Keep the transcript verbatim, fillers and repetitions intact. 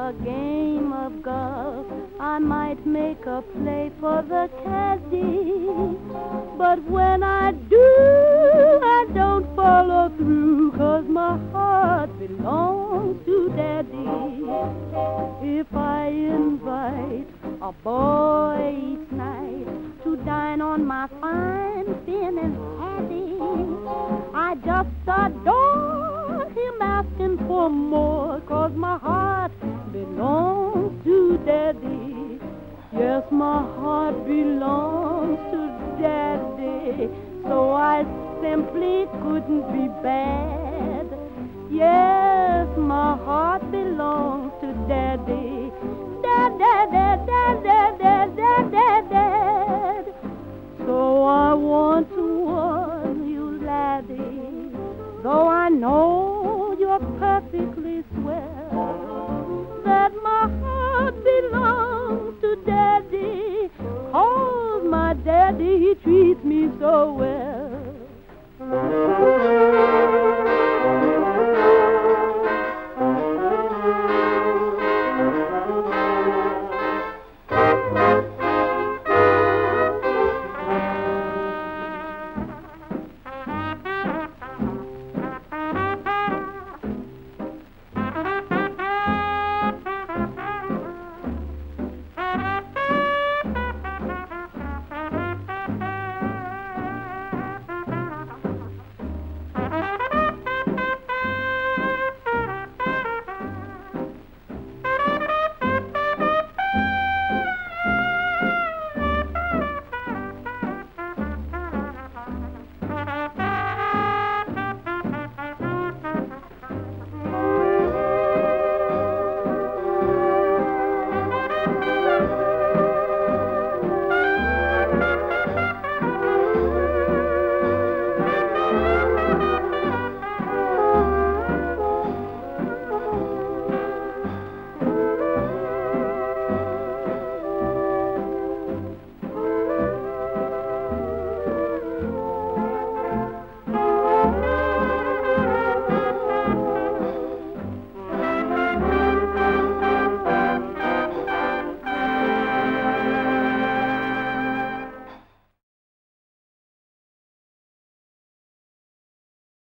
a game of golf, I might make a play for the caddy. But when I do, I don't follow through, 'cause my heart belongs to Daddy. If I invite a boy each night to dine on my fine fin and hattie, I just adore him asking for more, 'cause my heart belongs to Daddy. Yes, my heart belongs to Daddy, so I simply couldn't be bad. Yes, my heart belongs to Daddy. Dad, dad, dad, dad, dad, dad.